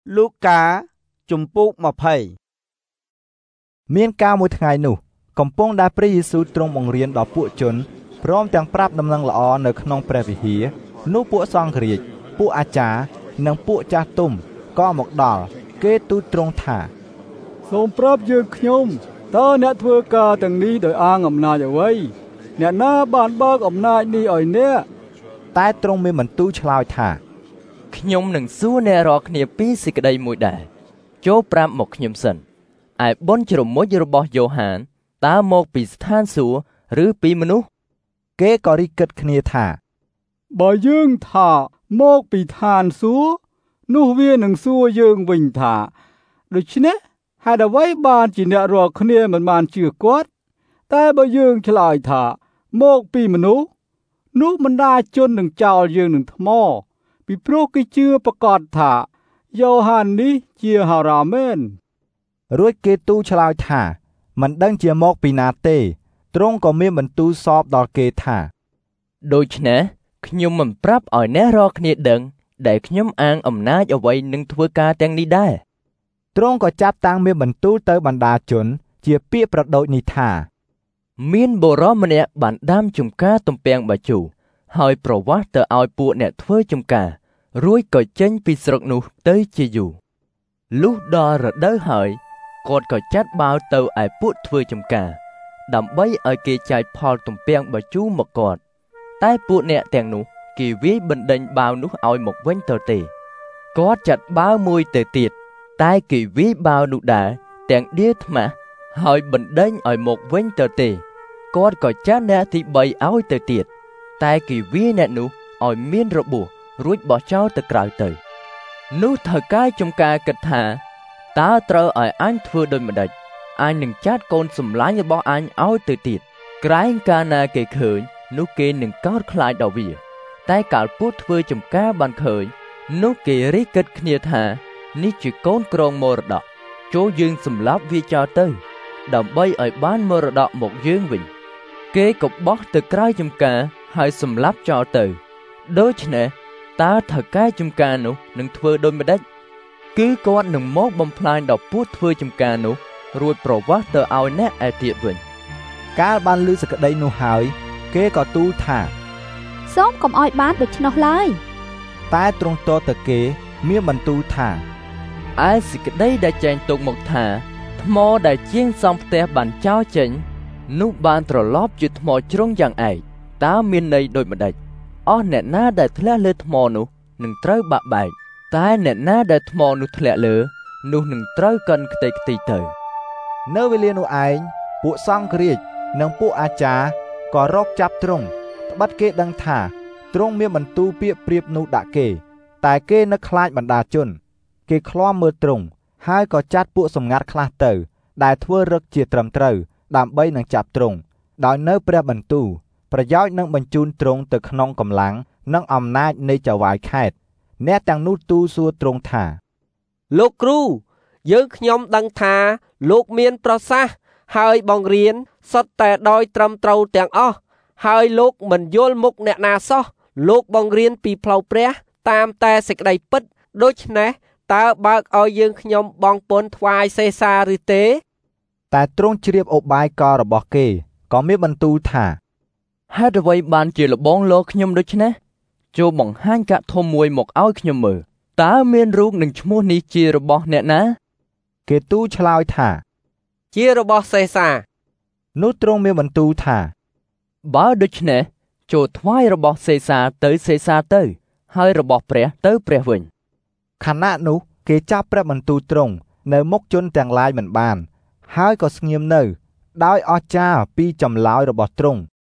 ลูกาจุมปุกมาภัยเมียนกาមួយថ្ងៃនោះកំពុងដែលព្រះយេស៊ូវទ្រង់បង្រៀនដល់ពួកជនព្រមទាំងប្រាប់ដំណឹងល្អនៅក្នុងព្រះវិហារនោះពួកសង្ឃរាជពួកអាចារ្យនិងពួកចាស់ទុំក៏មកដល់គេទូលទ្រង់ថាសូមប្រាប់យើងខ្ញុំតើអ្នកធ្វើការទាំងនេះដោយអាងអំណាចអ្វីអ្នកណាបានបើកអំណាចនេះឲ្យអ្នកតែទ្រង់មានបន្ទូលឆ្លើយថាខ្ញុំនឹងសួរអ្នករាល់គ្នាពីសេចក្តីមួយដែរចូលប្រាប់មកខ្ញុំសិនឯបុណ្យជ្រមុជរបស់យ៉ូហានតើមកពីស្ថានសួគ៌ឬពីមនុស្សគេក៏រីកគិតគ្នាថាបើយើងថាមកពីឋានសួគ៌នោះវានឹងសួរយើងវិញថាដូច្នេះហេតុអ្វីបានជាអ្នករាល់គ្នាមិនបានជឿគាត់តែបើយើងឆ្លើយថាមកពីមនុស្សនោះបណ្ដាជននឹងចោលយើងនឹងថ្មពីព្រោះគេជឿប្រកាសថាយ៉ូហាននេះជាហារ៉ាមែនរួចគេទូលឆ្លើយថាមិនដឹងជាមកពីណាទេទ្រង់ក៏មានបន្ទូលសពដល់គេថាដូច្នេះខ្ញុំមិនប្រាប់ឲ្យអ្នករាល់គ្នាដឹងដែលខ្ញុំអាងអំណាចអ្វីនឹងធ្វើការទាំងនេះដែរទ្រង់ក៏ចាប់តាំងមានបន្ទូលទៅបណ្ដាជនជាពាក្យប្រដូចនេះថាមានបុរសម្នាក់បានដាំចម្ការទំពាំងបាយជូរហើយប្រវាស់ទៅឲ្យពួកអ្នកធ្វើចម្ការរួចក៏ចេញពីស្រុកនោះទៅជាយូរលុះដល់រដូវហើយគាត់ក៏ចាត់បាវទៅឯពួកធ្វើចម្ការដើម្បីឲ្យគេចាយផលទំពាំងបាយជូរមកគាត់តែពួកអ្នកទាំងនោះគេវាយបណ្ដេញបាវនោះឲ្យមកវិញទៅទេគាត់ចាត់បាវមួយទៅទៀតតែគេវាយបាវនោះដែរទាំងដៀលថ្មាសហើយបណ្ដេញឲ្យមកវិញទៅទេគាត់ក៏ចាត់អ្នកទី3ឲ្យទៅទៀតតែគេវាយអ្នកនោះឲ្យមានរបួសរួចបោះចោលទៅក្រៅទៅនោះថៅកែចំការគិតថាតើត្រូវឲ្យអញធ្វើដូចម្ដេចអញនឹងចាត់កូនសម្លាញ់របស់អញឲ្យទៅទៀតក្រែងកាលណាគេឃើញនោះគេនឹងកោតខ្លាចដល់វាតែកាលពួកធ្វើចំការបានឃើញនោះគេរីកគិតគ្នាថានេះជាកូនក្រងមរតកចូលយើងសម្លាប់វាចោលទៅដើម្បីឲ្យបានមរតកមកយើងវិញគេក៏បោះទៅក្រៅចំការហើយសម្លាប់ចោលទៅដូច្នេះតើថៅកែចំការនោះនឹងធ្វើដូចម្ដេចគឺគាត់នឹងមកបំផ្លាញដល់ពួកធ្វើចំការនោះរួចប្រវាស់ទៅឲ្យអ្នកឯទៀតវិញកាលបានឮសេចក្តីនោះហើយគេក៏ទូលថាសូមកុំឲ្យបានដូច្នោះឡើយតែទ្រង់តទៅគេមានបន្ទូលថាឯសេចក្តីដែលចែងទុកមកថាថ្មដែលជាងសំផ្ទះបានចោលចេញនោះបានត្រឡប់ជាថ្មជ្រុងយ៉ាងឯកតើមានន័យដូចម្ដេចអស់អ្នកណាដែលធ្លាក់លើថ្មនោះនឹងត្រូវបាក់បែកតែអ្នកណាដែលថ្មនោះធ្លាក់លើនោះនឹងត្រូវកិនខ្ទេចខ្ទីទៅនៅវេលានោះឯងពួកសង្ឃរាជនិងពួកអាចារ្យក៏រកចាប់ទ្រង់ត្បិតគេដឹងថាទ្រង់មានបន្ទូលពាក្យប្រៀបនោះដាក់គេតែគេនឹកខ្លាចបណ្ដាជនគេឃ្លាំមើលទ្រង់ហើយក៏ចាត់ពួកសម្ងាត់ខ្លះទៅដែលធ្វើរឹកជាត្រឹមត្រូវដើម្បីនឹងចាប់ទ្រង់ដោយនៅព្រះបន្ទូលប្រយោជន៍នឹងបញ្ជូនទ្រង់ទៅក្នុងកម្លាំងនិងអំណាចនៃចៅហ្វាយខេត្តអ្នកទាំងនោះទូលសួរទ្រង់ថាលោកគ្រូយើងខ្ញុំដឹងថាលោកមានប្រសាសន៍ហើយបង្រៀនសុទ្ធតែដោយត្រឹមត្រូវទាំងអស់ហើយលោកមិនយល់មុខអ្នកណាសោះលោកបង្រៀនពីផ្លូវព្រះតាមតែសេចក្តីពិតដូច្នេះតើបើកឲ្យយើងខ្ញុំបង់ពន្ធថ្វាយសេសាឬទេតែទ្រង់ជ្រាបឧបាយកលរបស់គេក៏មានបន្ទូលថាហេតុអ្វីបានជាលបងលោកខ្ញុំដូច្នេះចូលបង្ហាញកាក់ធំមួយមកឲ្យខ្ញុំមើលតើមានរូបនិងឈ្មោះនេះជារបស់អ្នកណាគេទូលឆ្លើយថាជារបស់សេសានោះទ្រង់មានបន្ទូលថាបើដូច្នេះចូលថ្វាយរបស់សេសាទៅសេសាទៅហើយរបស់ព្រះទៅព្រះវិញខណៈនោះគេចាប់ព្រះបន្ទូលទ្រង់នៅមុខជនទាំងឡាយមិនបានហើយក៏ស្ងៀមនៅដោយអស្ចារ្យពីចម្លើយរបស់ទ្រង់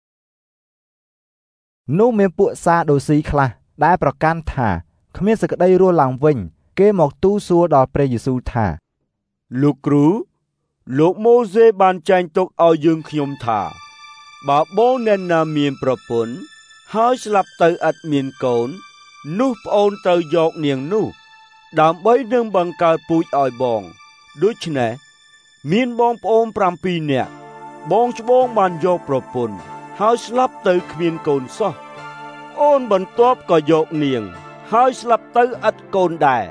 នោះមានពួកសាដូស៊ីខ្លះដែលប្រកាន់ថាគ្មានសេចក្តីរស់ឡើងវិញគេមកទូលសួរដល់ព្រះយេស៊ូវថាលោកគ្រូលោកម៉ូសេបានចែងទុកឲ្យយើងខ្ញុំថាបើបងអ្នកណាមានប្រពន្ធហើយស្លាប់ទៅឥតមានកូននោះប្អូនត្រូវយកនាងនោះដើម្បីនឹងបង្កើតពូជឲ្យបងដូច្នេះមានបងប្អូន7នាក់បងច្បងបានយកប្រពន្ធហើយស្លាប់ទៅគ្មានកូនសោះអូនបន្ទាប់ក៏យកនាងហើយស្លាប់ទៅឥតកូនដែរ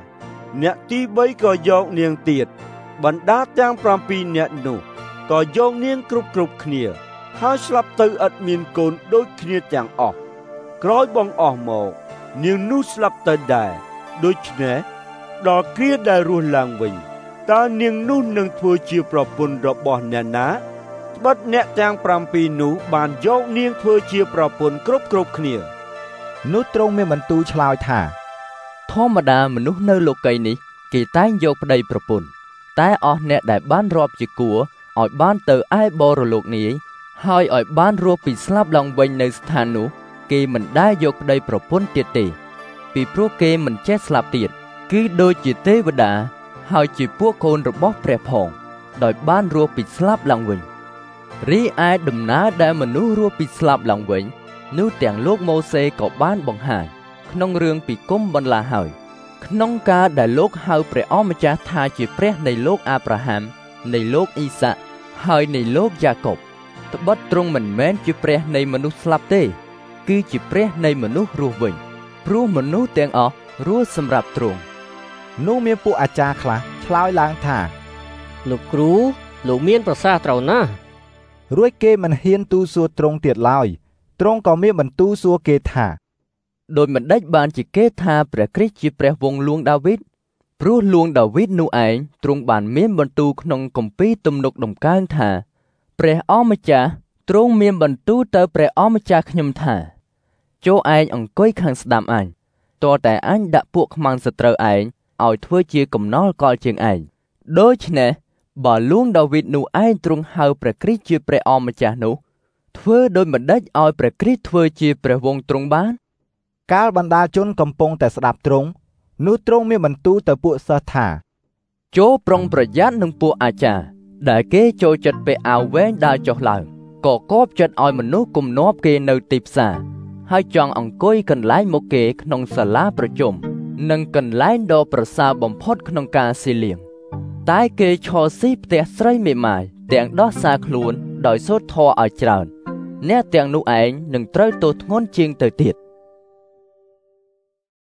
អ្នកទី3ក៏យកនាងទៀតបណ្ដាទាំង7នាក់នោះក៏យកនាងគ្រប់គ្នាហើយស្លាប់ទៅឥតមានកូនដូចគ្នាទាំងអស់ក្រោយបងអស់មកនាងនោះស្លាប់ទៅដែរដូច្នេះដល់គ្រាដែលរស់ឡើងវិញតើនាងនោះនឹងធ្វើជាប្រពន្ធរបស់អ្នកណាត្បិតអ្នកទាំង7នោះបានយកនាងធ្វើជាប្រពន្ធគ្រប់គ្នានោះទ្រង់មានបន្ទូលឆ្លើយថាធម្មតាមនុស្សនៅលោកីនេះគេតែងយកប្តីប្រពន្ធតែអស់អ្នកដែលបានរាប់ជាគួរឲ្យបានទៅឯបរលោកនាយហើយឲ្យបានរស់ពីស្លាប់ឡើងវិញនៅស្ថាននោះគេមិនដែលយកប្តីប្រពន្ធទៀតទេពីព្រោះគេមិនចេះស្លាប់ទៀតគឺដូចជាទេវតាហើយជាពួកកូនរបស់ព្រះផងដោយបានរស់ពីស្លាប់ឡើងវិញរីឯដំណើរដែលមនុស្សរស់ពីស្លាប់ឡើងវិញនោះទាំងលោកម៉ូសេក៏បានបង្ហាញក្នុងរឿងពីគុំបន្លាហើយក្នុងការដែលលោកហៅព្រះអម្ចាស់ថាជាព្រះនៃលោកអាប់រ៉ាហាំនៃលោកអ៊ីសាក់ហើយនៃលោកយ៉ាកុបត្បិតទ្រង់មិនមែនជាព្រះនៃមនុស្សស្លាប់ទេគឺជាព្រះនៃមនុស្សរស់វិញព្រោះមនុស្សទាំងអស់រស់សម្រាប់ទ្រង់នោះមានពួកអាចារ្យខ្លះឆ្លើយឡើងថាលោកគ្រូលោកមានប្រសាសន៍ត្រូវណាស់រួចគេមិនហ៊ានទូលសួរទ្រង់ទៀតឡើយទ្រង់ក៏មានបន្ទូលសួរគេថាដោយមិនដេចបានជាគេថាព្រះគ្រីស្ទជាព្រះវង្សលួងដាវីតព្រោះលួងដាវីតនោះឯងទ្រង់បានមានបន្ទូលក្នុងគម្ពីរទំនុកដំកើងថាព្រះអម្ចាស់ទ្រង់មានបន្ទូលទៅព្រះអម្ចាស់ខ្ញុំថាចូលឯងអង្គុយខាងស្ដាំអញតើតែអញដាក់ពួកខ្មាំងសត្រូវឯងឲ្យធ្វើជាកំណល់កលជាងឯងដូច្នេះបើលួងដាវីតនោះឯងទ្រង់ហៅព្រះគ្រីស្ទជាព្រះអម្ចាស់នោះធ្វើដោយមិនដេចឲ្យព្រះគ្រីស្ទធ្វើជាព្រះវង្សទ្រង់បានកាលបណ្ដាជនកំពុងតែស្ដាប់ទ្រង់នោះទ្រង់មានបន្ទូលទៅពួកសិស្សថាចូលប្រុងប្រយ័ត្ននឹងពួកអាចារ្យដែលគេចូលចិត្តពាក់អាវវែងដើរចុះឡើងក៏គប់ចិត្តឲ្យមនុស្សគំនាប់គេនៅទីផ្សារហើយចង់អង្គុយកន្លែងមុខគេក្នុងសាលាប្រជុំនិងកន្លែងដ៏ប្រសើរបំផុតក្នុងការស៊ីលៀងតែគេឈរស៊ីផ្ទះស្រីមេម៉ាយទាំងដោះសារខ្លួនដោយសូត្រធម៌ឲ្យច្រើនអ្នកទាំងនោះឯងនឹងត្រូវទោសធ្ងន់ជាងទៅទៀត